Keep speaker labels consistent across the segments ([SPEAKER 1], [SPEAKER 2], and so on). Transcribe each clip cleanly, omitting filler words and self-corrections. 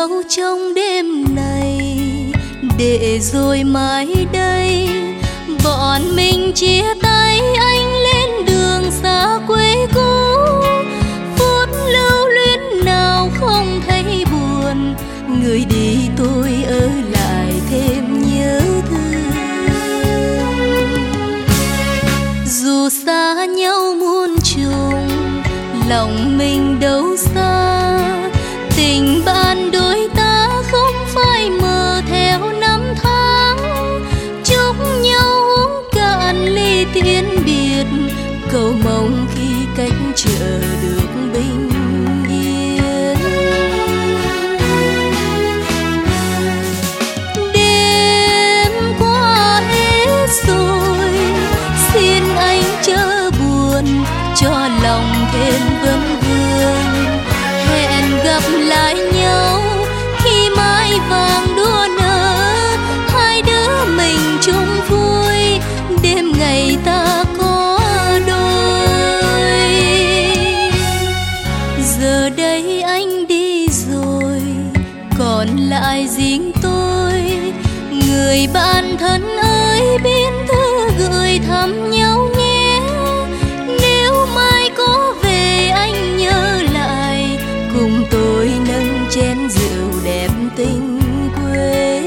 [SPEAKER 1] nhau trong đêm này, để rồi mai đây bọn mình chia tay, anh lên đường xa quê cũ. Phút lưu luyến nào không thấy buồn, người đi tôi ở lại thêm nhớ thương. Dù xa nhau muôn trùng, lòng mình đâu xa, tình bạn đôi ta không phải mơ theo năm tháng. Chúc nhau uống cạn ly tiễn biệt, cầu mong khi cách chờ được bình yên. Đêm qua hết rồi, xin anh chớ buồn, cho lòng thêm vấn vương. Hẹn gặp lại nhau khi mai vàng đua nở, hai đứa mình chung vui đêm ngày ta có đôi. Giờ đây anh đi rồi, còn lại riêng tôi. Người bạn thân ơi, biên thư gửi thăm nhau nhé. Nếu mai có về anh nhớ lại, cùng tôi nâng chén rượu đẹp tình quê.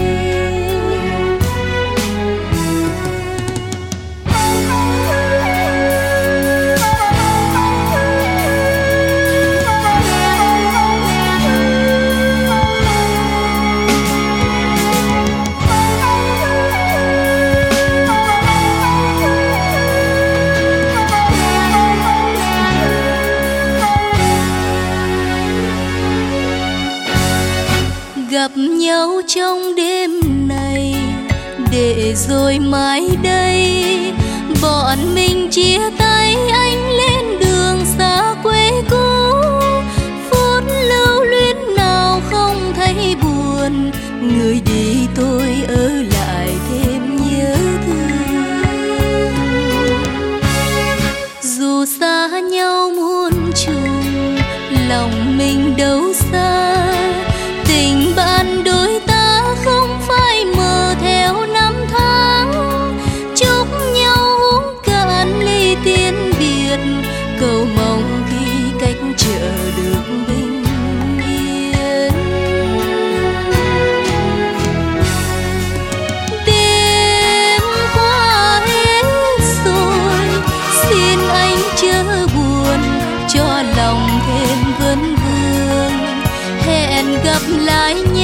[SPEAKER 1] Gặp nhau trong đêm này, để rồi mai đây bọn mình chia tay, anh lên đường xa quê cũ. Phút lưu luyến nào không thấy buồn, người đi tôi ở lại thêm nhớ thương. Dù xa nhau muôn trùng, lòng mình đâu xa, tình bạn đôi ta không phải mơ theo năm tháng. Chúc nhau uống cạn ly tiễn biệt, cầu mong khi cách chờ được bình yên. Đêm qua hết rồi, xin anh chớ buồn, cho lòng thêm vấn vương. Hẹn gặp lại nhau